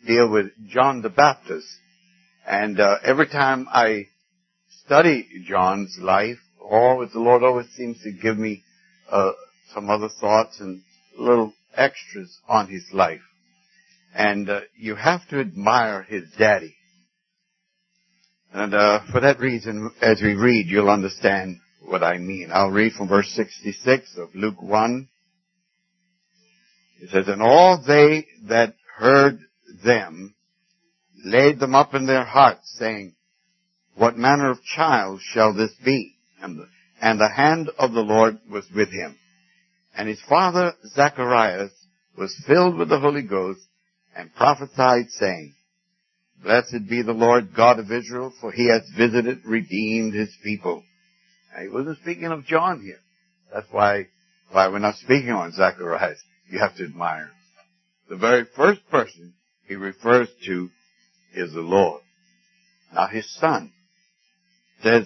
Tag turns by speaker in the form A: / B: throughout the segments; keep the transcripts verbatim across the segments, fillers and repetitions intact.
A: deal with John the Baptist. And uh, every time I study John's life, always the Lord always seems to give me uh, some other thoughts and little extras on his life. And uh, you have to admire his daddy. And uh, for that reason, as we read, you'll understand what I mean. I'll read from verse sixty-six of Luke one. It says, "And all they that heard them laid them up in their hearts, saying, What manner of child shall this be? And the, and the hand of the Lord was with him. And his father Zacharias was filled with the Holy Ghost, and prophesied, saying, Blessed be the Lord God of Israel, for he hath visited, redeemed his people." Now, he wasn't speaking of John here. That's why, why we're not speaking on Zacharias. You have to admire him. The very first person he refers to is the Lord. Now his son says,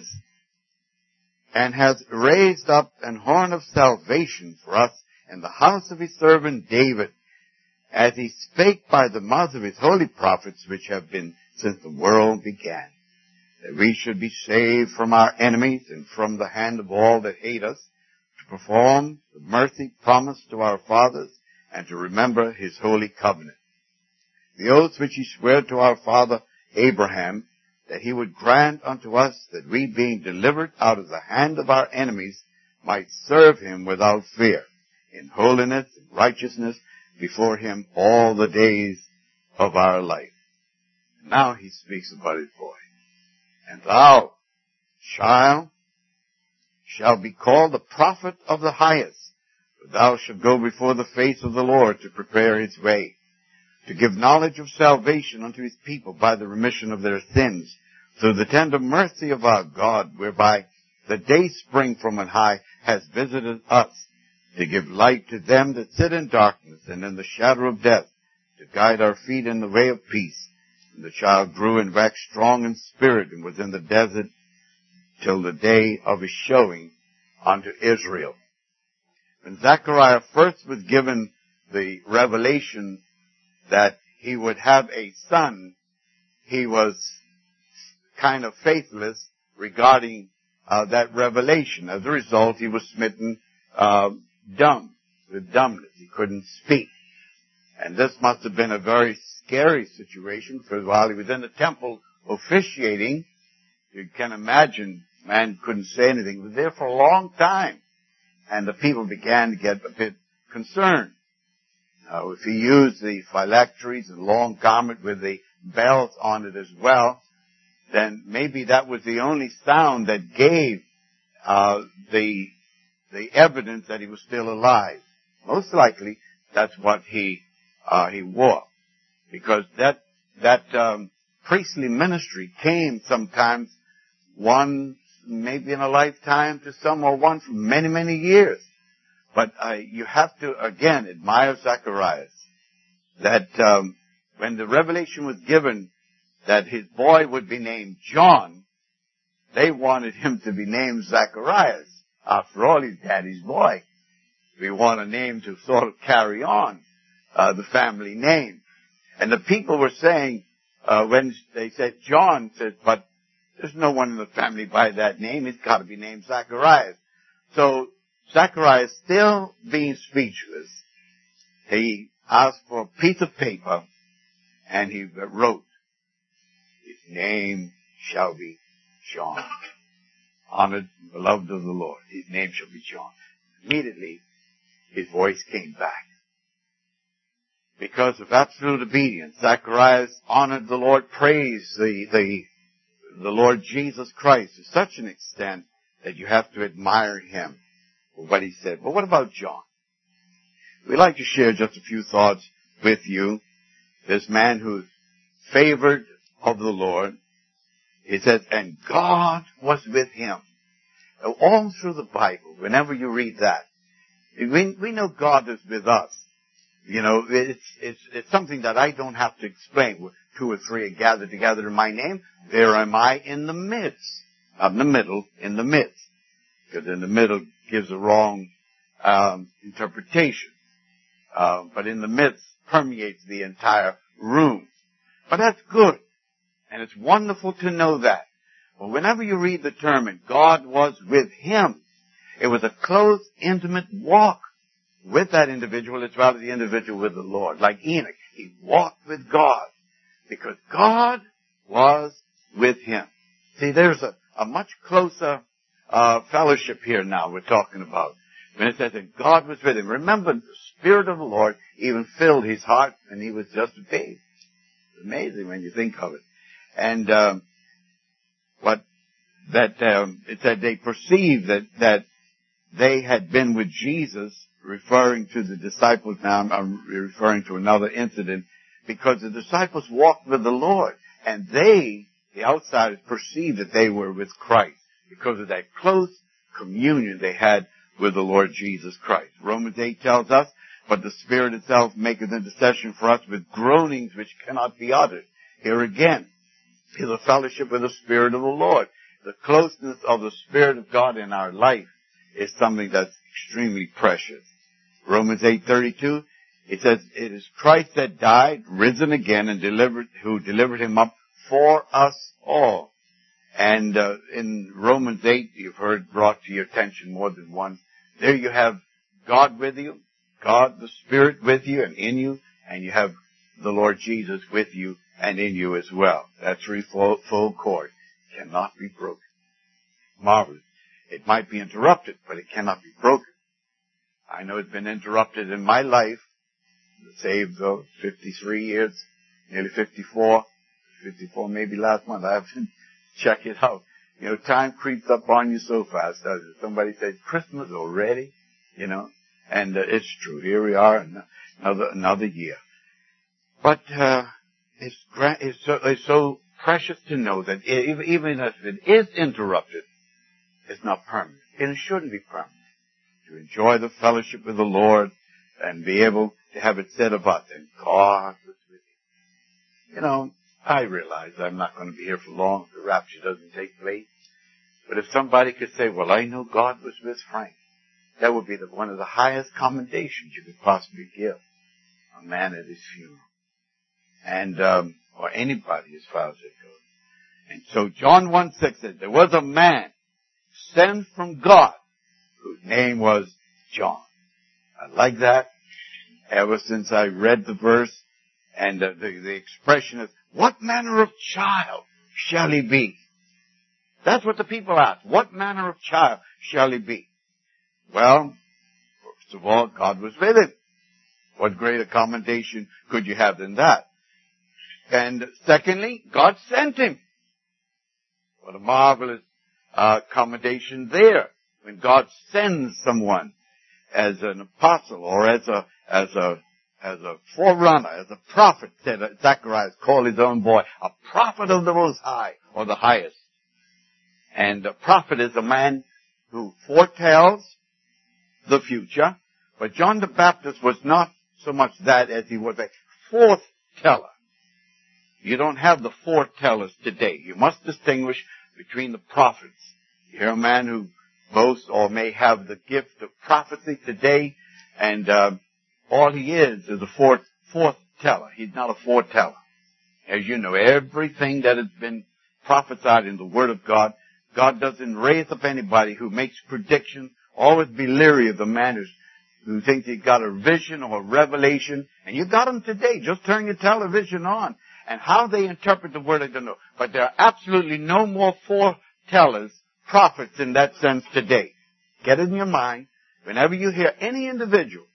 A: "And hath raised up an horn of salvation for us in the house of his servant David, as he spake by the mouth of his holy prophets, which have been since the world began, that we should be saved from our enemies and from the hand of all that hate us, to perform the mercy promised to our fathers, and to remember his holy covenant. The oath which he sware to our father Abraham, that he would grant unto us that we, being delivered out of the hand of our enemies, might serve him without fear, in holiness and righteousness before him all the days of our life." Now he speaks about his boy. "And thou, child, shalt be called the prophet of the highest, for thou shalt go before the face of the Lord to prepare his way, to give knowledge of salvation unto his people by the remission of their sins, through the tender mercy of our God, whereby the day spring from on high has visited us, to give light to them that sit in darkness and in the shadow of death, to guide our feet in the way of peace. And the child grew and waxed strong in spirit, and was in the desert till the day of his showing unto Israel." When Zechariah first was given the revelation that he would have a son, he was kind of faithless regarding uh, that revelation. As a result, he was smitten uh, dumb, with dumbness. He couldn't speak. And this must have been a very scary situation, because while he was in the temple officiating, you can imagine, man couldn't say anything. He was there for a long time. And the people began to get a bit concerned. Now, if he used the phylacteries, the long garment with the bells on it as well, then maybe that was the only sound that gave uh, the the evidence that he was still alive. Most likely, that's what he uh, he wore, because that that um, priestly ministry came sometimes one maybe in a lifetime to some, or one for many many years. But uh, you have to again admire Zacharias, that um, when the revelation was given that his boy would be named John, they wanted him to be named Zacharias. After all, he's daddy's boy. We want a name to sort of carry on uh, the family name. And the people were saying, uh, when they said John, said, but there's no one in the family by that name. It's got to be named Zacharias. So Zacharias, still being speechless, he asked for a piece of paper, and he wrote, "His name shall be John. Honored and beloved of the Lord. His name shall be John." Immediately, his voice came back. Because of absolute obedience, Zacharias honored the Lord, praised the, the, the Lord Jesus Christ to such an extent that you have to admire him for what he said. But what about John? We'd like to share just a few thoughts with you. This man who's favored of the Lord. It says, and God was with him. All through the Bible, whenever you read that, we, we know God is with us. You know, it's, it's, it's something that I don't have to explain. Two or three are gathered together in my name. There am I in the midst. Not in the middle, in the midst. Because in the middle gives a wrong um, interpretation. Uh, but in the midst permeates the entire room. But that's good. And it's wonderful to know that. But whenever you read the term, and God was with him, it was a close, intimate walk with that individual as well as the individual with the Lord. Like Enoch, he walked with God because God was with him. See, there's a, a much closer uh, fellowship here now we're talking about. When it says that God was with him. Remember, the Spirit of the Lord even filled his heart and he was just a babe. It's amazing when you think of it. And um, what that um, it said they perceived that, that they had been with Jesus, referring to the disciples now. I'm referring to another incident because the disciples walked with the Lord and they, the outsiders, perceived that they were with Christ because of that close communion they had with the Lord Jesus Christ. Romans eight tells us, but the Spirit itself maketh intercession for us with groanings which cannot be uttered. Here again is a fellowship with the Spirit of the Lord. The closeness of the Spirit of God in our life is something that's extremely precious. Romans eight thirty-two, it says, it is Christ that died, risen again, and delivered, who delivered him up for us all. And uh, in Romans eight, you've heard brought to your attention more than once. There you have God with you, God the Spirit with you and in you, and you have the Lord Jesus with you and in you as well. That threefold cord cannot be broken. Marvelous. It might be interrupted, but it cannot be broken. I know it's been interrupted in my life. Saved oh, fifty-three years, nearly fifty-four, fifty-four maybe last month. I haven't checked it out. You know, time creeps up on you so fast, doesn't it? Somebody says, Christmas already, you know, and uh, it's true. Here we are, another another year. But uh, it's, it's, so, it's so precious to know that it, even if it is interrupted, it's not permanent. And it shouldn't be permanent. To enjoy the fellowship with the Lord and be able to have it said of us, and God was with you. You know, I realize I'm not going to be here for long if the rapture doesn't take place. But if somebody could say, well, I know God was with Frank, that would be the, one of the highest commendations you could possibly give a man at his funeral. And, um, or anybody as far as it goes. And so John one six says, there was a man sent from God whose name was John. I like that. Ever since I read the verse, and uh, the, the expression is, what manner of child shall he be? That's what the people ask. What manner of child shall he be? Well, first of all, God was with him. What greater commendation could you have than that? And secondly, God sent him. What a marvelous uh, commendation there. When God sends someone as an apostle or as a as a as a forerunner, as a prophet, said Zacharias called his own boy, a prophet of the Most High, or the highest. And a prophet is a man who foretells the future, but John the Baptist was not so much that as he was a foreteller. You don't have the foretellers today. You must distinguish between the prophets. You hear a man who boasts or may have the gift of prophecy today, and uh, all he is is a forth, foreteller. He's not a foreteller. As you know, everything that has been prophesied in the Word of God, God doesn't raise up anybody who makes predictions. Always be leery of the man who's, who thinks he got a vision or a revelation. And you got them today. Just turn your television on. And how they interpret the Word, I don't know. But there are absolutely no more foretellers, prophets in that sense today. Get it in your mind. Whenever you hear any individual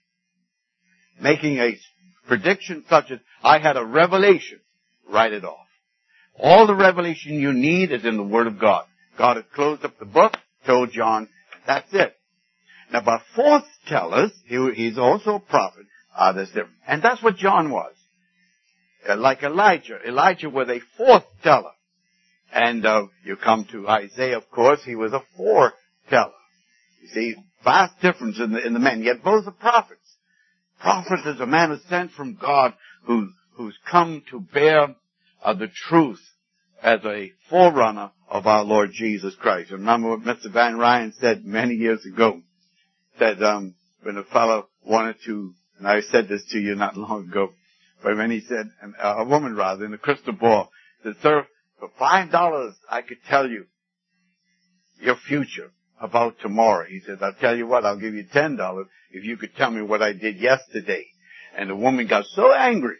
A: making a prediction such as, I had a revelation, write it off. All the revelation you need is in the Word of God. God has closed up the book, told John, that's it. Now, by foretellers, he, he's also a prophet. Uh, there's different. And that's what John was. Uh, like Elijah. Elijah was a foreteller. And uh, you come to Isaiah, of course, he was a foreteller. You see, vast difference in the, in the men, yet both are prophets. Prophet is a man who's sent from God who, who's come to bear uh, the truth as a forerunner of our Lord Jesus Christ. Remember what Mister Van Ryan said many years ago, said um, when a fellow wanted to, and I said this to you not long ago, But when he said, a woman rather, in a crystal ball, said, sir, for five dollars I could tell you your future about tomorrow. He said, I'll tell you what, I'll give you ten dollars if you could tell me what I did yesterday. And the woman got so angry.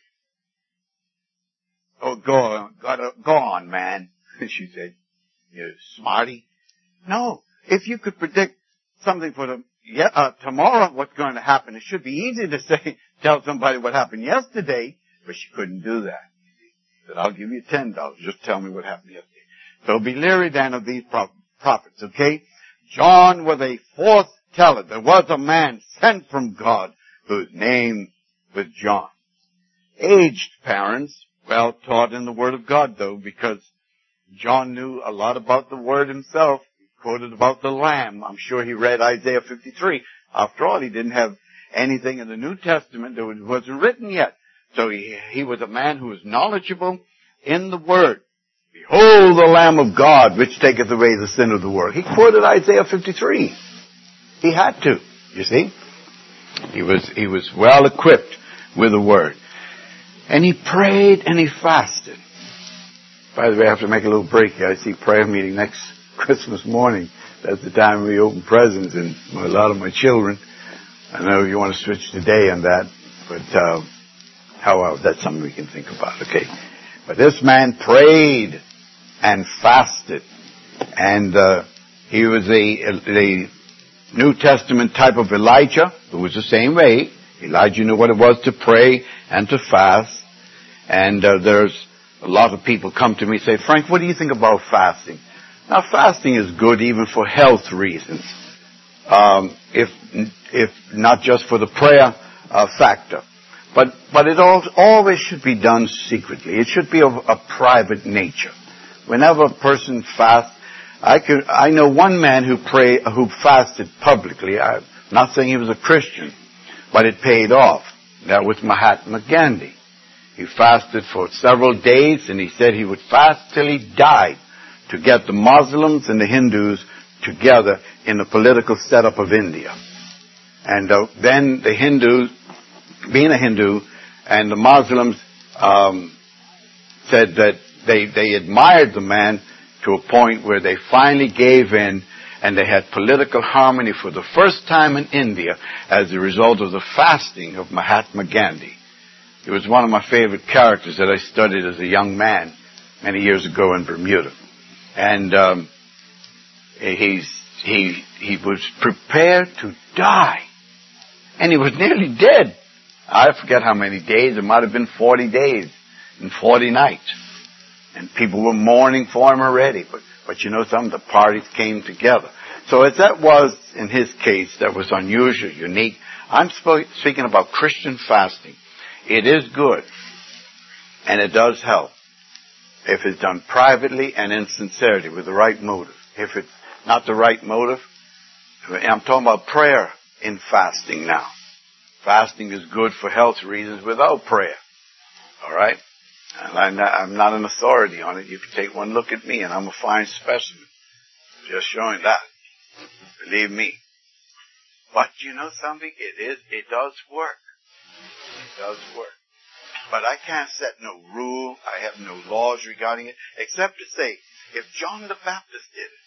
A: Oh, go on, go, go on, man. She said, you smarty. No, if you could predict something for the, yeah, uh, tomorrow, what's going to happen, it should be easy to say, tell somebody what happened yesterday, but she couldn't do that. She said, I'll give you ten dollars, just tell me what happened yesterday. So be leery then of these prophets, okay? John was a foreteller. There was a man sent from God whose name was John. Aged parents, well taught in the Word of God though, because John knew a lot about the Word himself. He quoted about the Lamb. I'm sure he read Isaiah fifty-three. After all, he didn't have anything in the New Testament that wasn't written yet. So he, he was a man who was knowledgeable in the Word. Behold the Lamb of God, which taketh away the sin of the world. He quoted Isaiah fifty-three. He had to, you see. He was, he was well equipped with the Word. And he prayed and he fasted. By the way, I have to make a little break here. I see prayer meeting next Christmas morning. That's the time we open presents, and a lot of my children. I know you want to switch the day on that, but uh, however, that's something we can think about, okay? But this man prayed and fasted, and uh, he was a, a New Testament type of Elijah, who was the same way. Elijah knew what it was to pray and to fast, and uh, there's a lot of people come to me and say, Frank, what do you think about fasting? Now, fasting is good even for health reasons, um, if if not just for the prayer uh, factor. But but it all, always should be done secretly. It should be of a private nature. Whenever a person fasts, I could I know one man who pray who fasted publicly. I'm not saying he was a Christian, but it paid off. That was Mahatma Gandhi. He fasted for several days, and he said he would fast till he died to get the Muslims and the Hindus together in the political setup of India. And uh, then the Hindus, being a Hindu, and the Muslims um, said that they, they admired the man to a point where they finally gave in, and they had political harmony for the first time in India as a result of the fasting of Mahatma Gandhi. He was one of my favorite characters that I studied as a young man many years ago in Bermuda. And um, he's, he, he was prepared to die. And he was nearly dead. I forget how many days. It might have been forty days and forty nights. And people were mourning for him already. But, but you know something? The parties came together. So as that was in his case, that was unusual, unique. I'm sp- speaking about Christian fasting. It is good. And it does help. If it's done privately and in sincerity with the right motive. If it's not the right motive, I'm talking about prayer in fasting now. Fasting is good for health reasons without prayer. All right? And I'm not, I'm not an authority on it. You can take one look at me and I'm a fine specimen. Just showing that. Believe me. But you know something? It is, it does work. It does work. But I can't set no rule. I have no laws regarding it, except to say, if John the Baptist did it,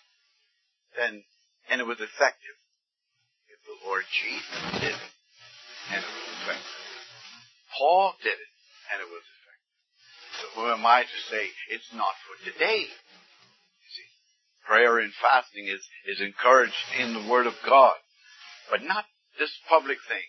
A: then, and it was effective. If the Lord Jesus did it, and it was effective. Paul did it, and it was effective. So who am I to say it's not for today? You see, prayer and fasting is, is encouraged in the Word of God, but not this public thing.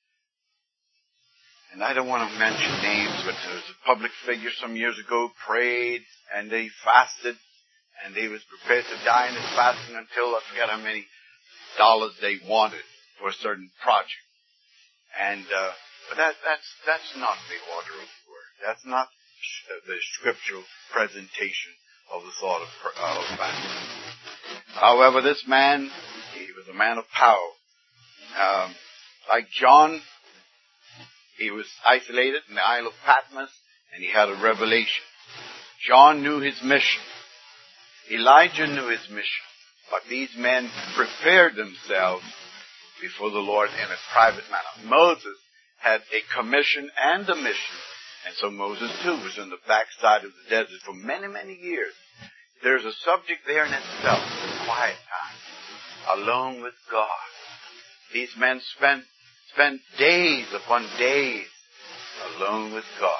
A: And I don't want to mention names, but there was a public figure some years ago prayed, and they fasted, and they was prepared to die in his fasting until I forget how many dollars they wanted for a certain project. And uh, but that that's that's not the order of the Word. That's not the scriptural presentation of the thought of, of fasting. However, this man, he was a man of power. Um, like John, he was isolated in the Isle of Patmos, and he had a revelation. John knew his mission. Elijah knew his mission. But these men prepared themselves before the Lord in a private manner. Moses had a commission and a mission. And so Moses too was in the backside of the desert for many, many years. There's a subject there in itself, quiet time, alone with God. These men spent, spent days upon days alone with God.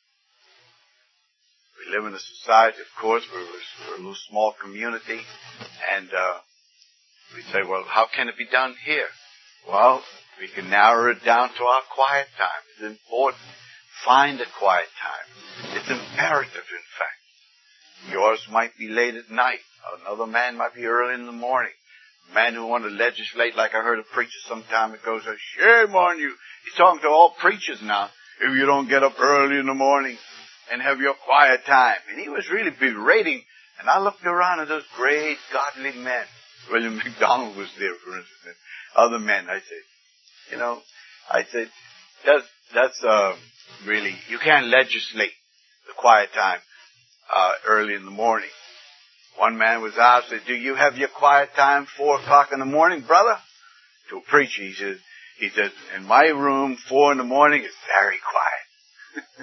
A: We live in a society, of course, where we're a little small community, and uh, we say, well, how can it be done here? Well, we can narrow it down to our quiet time. It's important. Find a quiet time. It's imperative, in fact. Yours might be late at night. Another man might be early in the morning. A man who wanted to legislate, like I heard a preacher some time ago say, shame on you. He's talking to all preachers now. If you don't get up early in the morning and have your quiet time. And he was really berating. And I looked around at those great godly men. William McDonald was there, for instance, and other men. I said, you know, I said, that's, that's, uh, really, you can't legislate the quiet time, uh, early in the morning. One man was asked, said, do you have your quiet time four o'clock in the morning, brother? To a preacher, he says, he says, in my room, four in the morning is very quiet.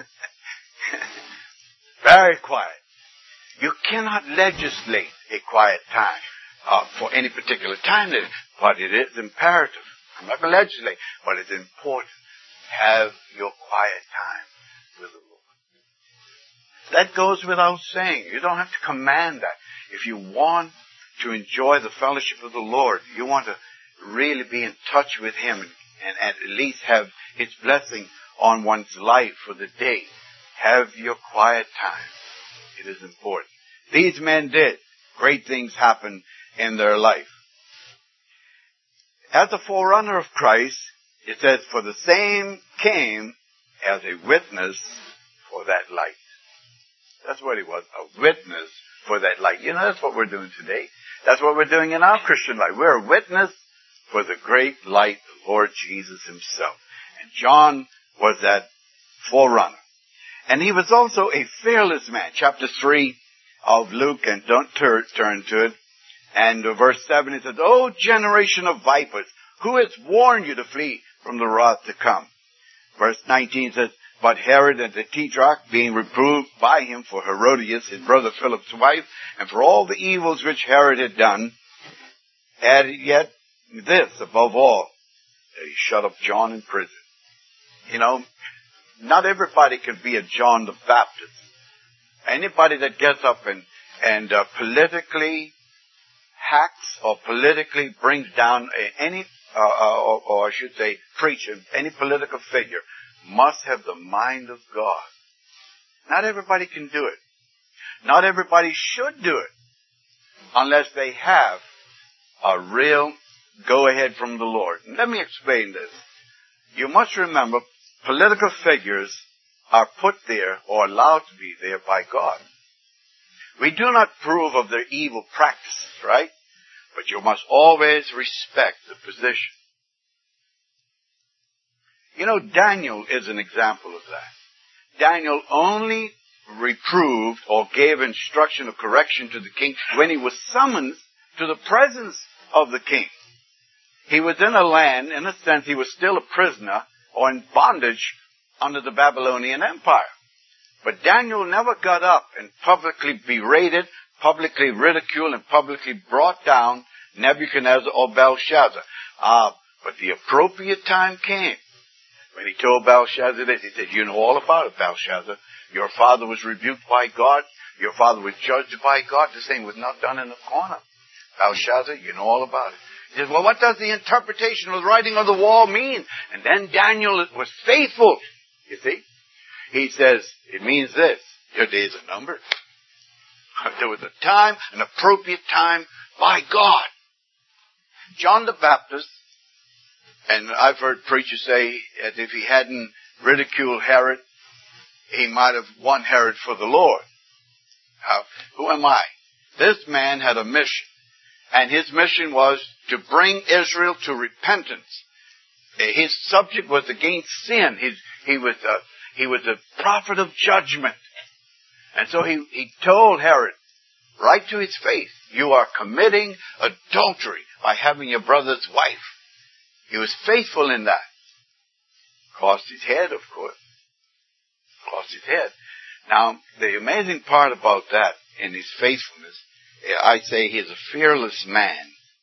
A: Very quiet. You cannot legislate a quiet time uh, for any particular time, but it is imperative. I'm not going to legislate, but it's important. Have your quiet time with the Lord. That goes without saying. You don't have to command that. If you want to enjoy the fellowship of the Lord, you want to really be in touch with Him and, and at least have His blessing on one's life for the day, have your quiet time. It is important. These men did. Great things happened in their life. As a forerunner of Christ, it says, for the same came as a witness for that light. That's what he was, a witness for that light. You know, that's what we're doing today. That's what we're doing in our Christian life. We're a witness for the great light, the Lord Jesus Himself. And John was that forerunner. And he was also a fearless man. Chapter three of Luke, and don't tur- turn to it. And uh, verse seven, it says, O generation of vipers, who has warned you to flee from the wrath to come? Verse nineteen says, but Herod and the Tetrarch, being reproved by him for Herodias, his brother Philip's wife, and for all the evils which Herod had done, added yet this, above all, that he shut up John in prison. You know, not everybody can be a John the Baptist. Anybody that gets up and, and uh, politically hacks or politically brings down a, any, uh, uh, or, or I should say, preacher, any political figure, must have the mind of God. Not everybody can do it. Not everybody should do it unless they have a real go-ahead from the Lord. Let me explain this. You must remember, political figures are put there or allowed to be there by God. We do not approve of their evil practices, right? But you must always respect the position. You know, Daniel is an example of that. Daniel only reproved or gave instruction or correction to the king when he was summoned to the presence of the king. He was in a land, in a sense, he was still a prisoner or in bondage under the Babylonian Empire. But Daniel never got up and publicly berated, publicly ridiculed, and publicly brought down Nebuchadnezzar or Belshazzar. Ah, but the appropriate time came when he told Belshazzar this. He said, you know all about it, Belshazzar. Your father was rebuked by God. Your father was judged by God. The same was not done in the corner. Belshazzar, you know all about it. He says, well, what does the interpretation of the writing on the wall mean? And then Daniel was faithful. You see? He says, it means this. Your days are numbered. There was a time, an appropriate time by God. John the Baptist, and I've heard preachers say that if he hadn't ridiculed Herod, he might have won Herod for the Lord. Now, who am I? This man had a mission. And his mission was to bring Israel to repentance. His subject was against sin. His, he was a, he was a prophet of judgment. And so he, he told Herod, right to his face, you are committing adultery by having your brother's wife. He was faithful in that. Crossed his head, of course. Crossed his head. Now, the amazing part about that, in his faithfulness, I say he is a fearless man,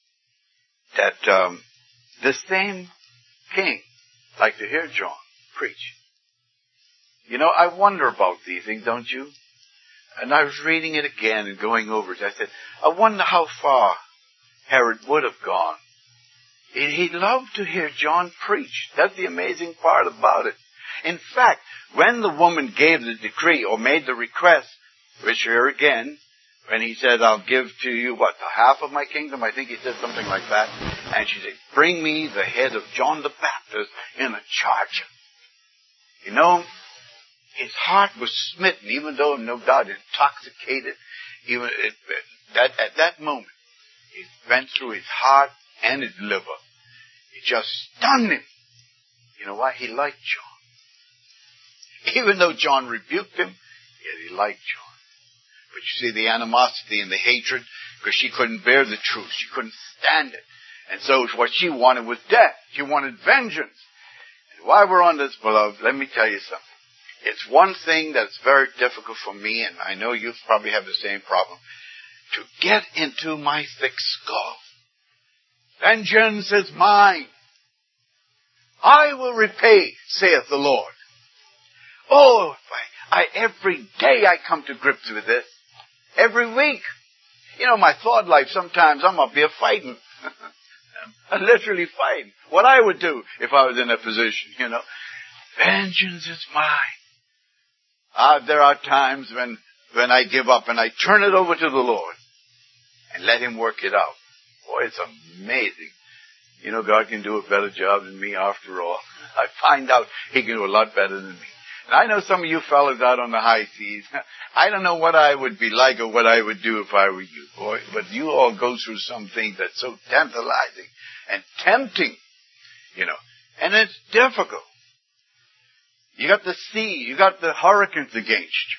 A: that um, the same king liked to hear John preach. You know, I wonder about these things, don't you? And I was reading it again and going over it. I said, I wonder how far Herod would have gone. He loved to hear John preach. That's the amazing part about it. In fact, when the woman gave the decree or made the request, which here again, when he said, I'll give to you, what, the half of my kingdom? I think he said something like that. And she said, bring me the head of John the Baptist in a charger. You know, his heart was smitten, even though no doubt intoxicated. Even it, that, at that moment, it went through his heart and his liver. It just stunned him. You know why? He liked John. Even though John rebuked him, yet he liked John. But you see the animosity and the hatred, because she couldn't bear the truth. She couldn't stand it. And so what she wanted was death. She wanted vengeance. And while we're on this, beloved, let me tell you something. It's one thing that's very difficult for me, and I know you probably have the same problem, to get into my thick skull. Vengeance is mine. I will repay, saith the Lord. Oh, if I, I, every day I come to grips with this. Every week. You know, my thought life, sometimes I'm up here fighting. I'm literally fighting. What I would do if I was in a position, you know. Vengeance is mine. Uh, there are times when, when I give up and I turn it over to the Lord and let Him work it out. Boy, it's amazing. You know, God can do a better job than me after all. I find out He can do a lot better than me. And I know some of you fellas out on the high seas, I don't know what I would be like or what I would do if I were you, boy. But you all go through some things that's so tantalizing and tempting, you know. And it's difficult. You got the sea, you got the hurricanes against you.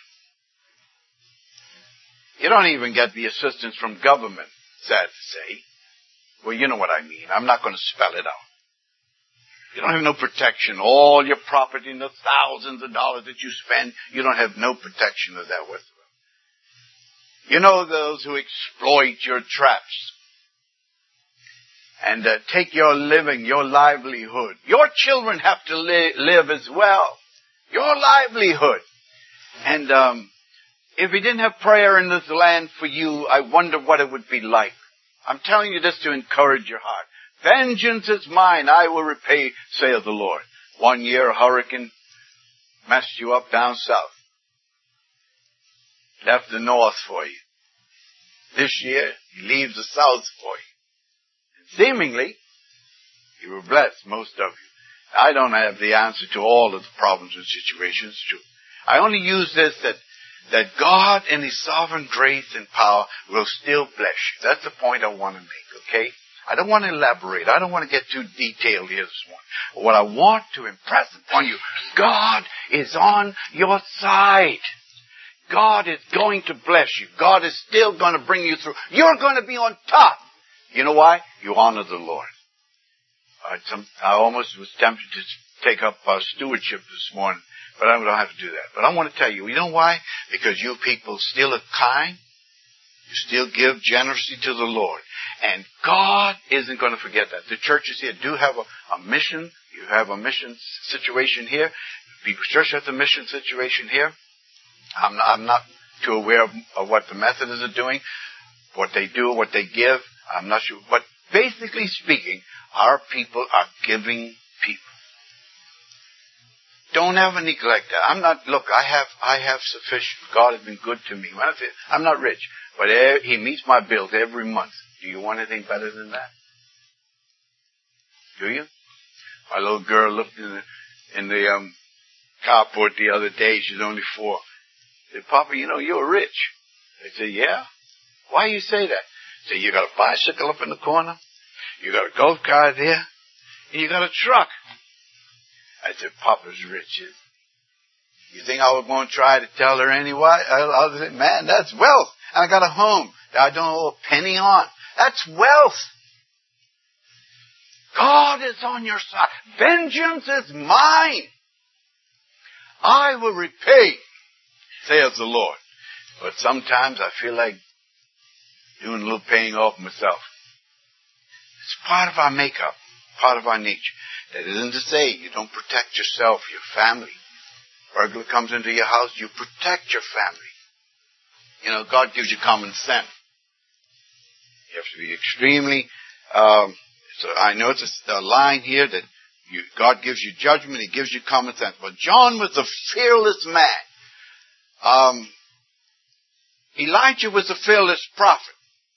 A: You don't even get the assistance from government, sad to say. Well, you know what I mean. I'm not going to spell it out. You don't have no protection. All your property and the thousands of dollars that you spend, you don't have no protection of that whatsoever. You know those who exploit your traps and uh, take your living, your livelihood. Your children have to li- live as well. Your livelihood. And um, if we didn't have prayer in this land for you, I wonder what it would be like. I'm telling you this to encourage your heart. Vengeance is mine, I will repay, saith the Lord. One year a hurricane messed you up down south. Left the north for you. This year, he leaves the south for you. And seemingly, you were blessed, most of you. I don't have the answer to all of the problems and situations, true. I only use this that, that God in His sovereign grace and power will still bless you. That's the point I want to make, okay? I don't want to elaborate. I don't want to get too detailed here this morning. But what I want to impress upon you, God is on your side. God is going to bless you. God is still going to bring you through. You're going to be on top. You know why? You honor the Lord. I, some, I almost was tempted to take up uh, stewardship this morning, but I don't have to do that. But I want to tell you, you know why? Because you people still are kind. You still give generously to the Lord. And God isn't going to forget that. The churches here do have a, a mission. You have a mission situation here. The church has a mission situation here. I'm not, I'm not too aware of, of what the Methodists are doing, what they do, what they give. I'm not sure. But basically speaking, our people are giving people. Don't ever neglect that. I'm not, look, I have, I have sufficient. God has been good to me. When I say, I'm not rich, but He meets my bills every month. Do you want anything better than that? Do you? My little girl looked in the, in the um, carport the other day. She's only four. Said, Papa, you know, you're rich. I said, yeah? Why you say that? I said, you got a bicycle up in the corner. You got a golf cart there. And you got a truck. I said, Papa's rich. You think I was going to try to tell her anyway? I, I was saying, man, that's wealth. And I got a home that I don't owe a penny on. That's wealth. God is on your side. Vengeance is mine. I will repay, says the Lord. But sometimes I feel like doing a little paying off myself. It's part of our makeup, part of our nature. That isn't to say you don't protect yourself, your family. Burglar comes into your house, you protect your family. You know, God gives you common sense. You have to be extremely, um, so I know it's a, a line here that you, God gives you judgment, He gives you common sense. But John was a fearless man. Um, Elijah was a fearless prophet.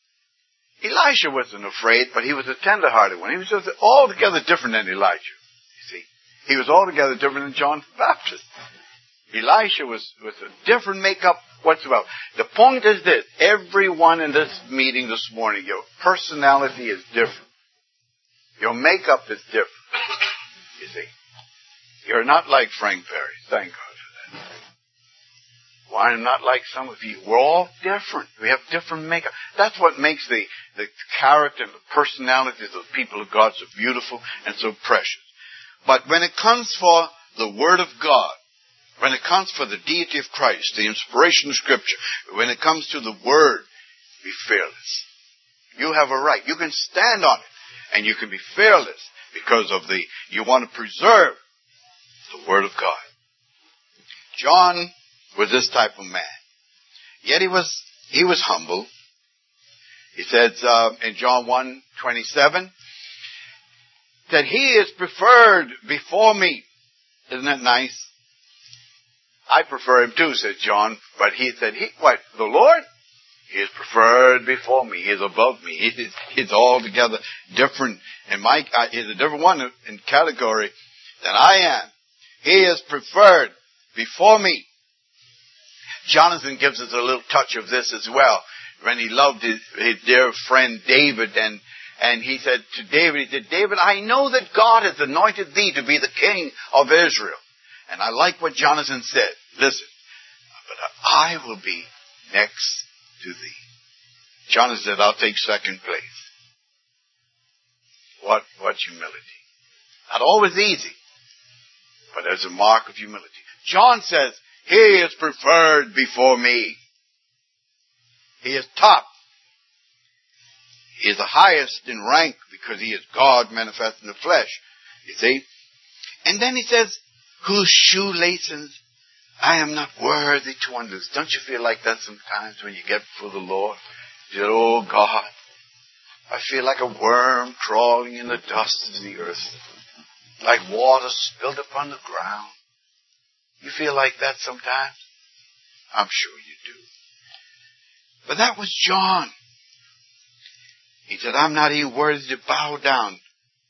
A: Elisha wasn't afraid, but he was a tender-hearted one. He was just altogether different than Elijah, you see. He was altogether different than John the Baptist. Elisha was, was a different makeup whatsoever. The point is this, everyone in this meeting this morning, your personality is different. Your makeup is different, you see. You're not like Frank Perry, thank God for that. Well, I'm not like some of you. We're all different. We have different makeup. That's what makes the, the character and the personalities of the people of God so beautiful and so precious. But when it comes for the Word of God, when it comes for the deity of Christ, the inspiration of Scripture, when it comes to the Word, be fearless. You have a right. You can stand on it, and you can be fearless because of the, you want to preserve the Word of God. John was this type of man. Yet he was, he was humble. He says uh, in John one twenty-seven that he is preferred before me. Isn't that nice? I prefer him too, said John. But he said, he, what, the Lord? He is preferred before me. He is above me. He is, he's altogether different. And my, uh, he's a different one in category than I am. He is preferred before me. Jonathan gives us a little touch of this as well. When he loved his, his dear friend David, and, and he said to David, he said, David, I know that God has anointed thee to be the king of Israel. And I like what Jonathan said. Listen, but I will be next to thee. Jonathan said, I'll take second place. What, what humility. Not always easy, but there's a mark of humility. John says, he is preferred before me. He is top. He is the highest in rank because he is God manifest in the flesh. You see? And then he says, whose shoelaces I am not worthy to unloose. Don't you feel like that sometimes when you get before the Lord? You say, oh God, I feel like a worm crawling in the dust of the earth. Like water spilled upon the ground. You feel like that sometimes? I'm sure you do. But that was John. He said, I'm not even worthy to bow down,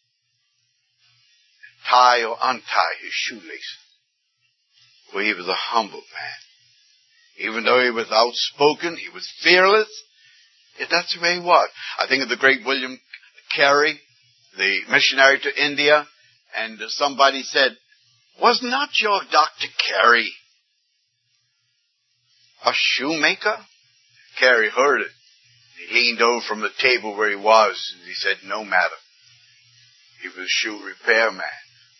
A: tie or untie his shoelaces. For he was a humble man. Even though he was outspoken, he was fearless. Yet that's the way he was. I think of the great William Carey, the missionary to India, and somebody said, was not your Doctor Carey a shoemaker? Carey heard it. He leaned over from the table where he was, and he said, no matter. He was a shoe repair man.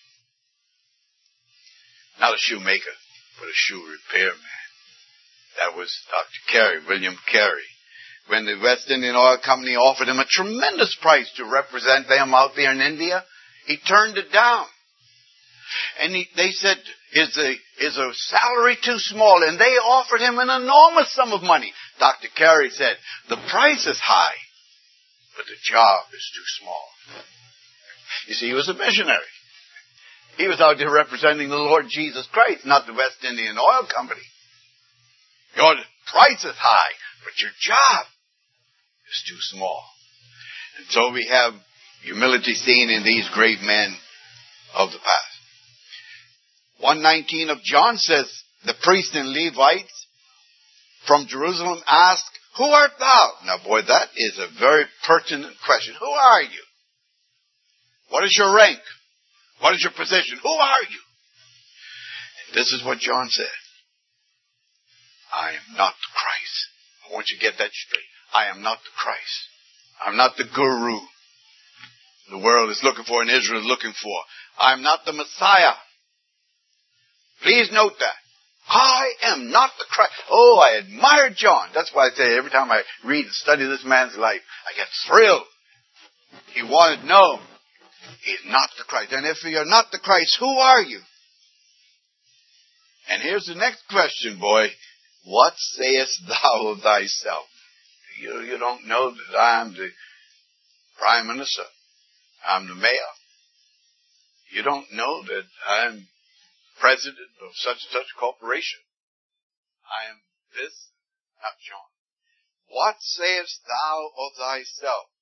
A: Not a shoemaker, but a shoe repair man. That was Doctor Carey, William Carey. When the West Indian Oil Company offered him a tremendous price to represent them out there in India, he turned it down. And he, they said, is a, is a salary too small? And they offered him an enormous sum of money. Doctor Carey said, the price is high, but the job is too small. You see, he was a missionary. He was out there representing the Lord Jesus Christ, not the West Indian Oil Company. Your price is high, but your job is too small. And so we have humility seen in these great men of the past. one nineteen of John says, the priests and Levites from Jerusalem asked, who art thou? Now boy, that is a very pertinent question. Who are you? What is your rank? What is your position? Who are you? And this is what John said. I am not the Christ. I want you to get that straight. I am not the Christ. I'm not the guru. the world is looking for and Israel is looking for. I'm not the Messiah. Please note that. I am not the Christ. Oh, I admire John. That's why I say every time I read and study this man's life, I get thrilled. He wanted to know. He's not the Christ. And if you're not the Christ, who are you? And here's the next question, boy. What sayest thou of thyself? You, you don't know that I'm the Prime Minister. I'm the mayor. You don't know that I'm president of such and such corporation. I am this, not John. What sayest thou of thyself?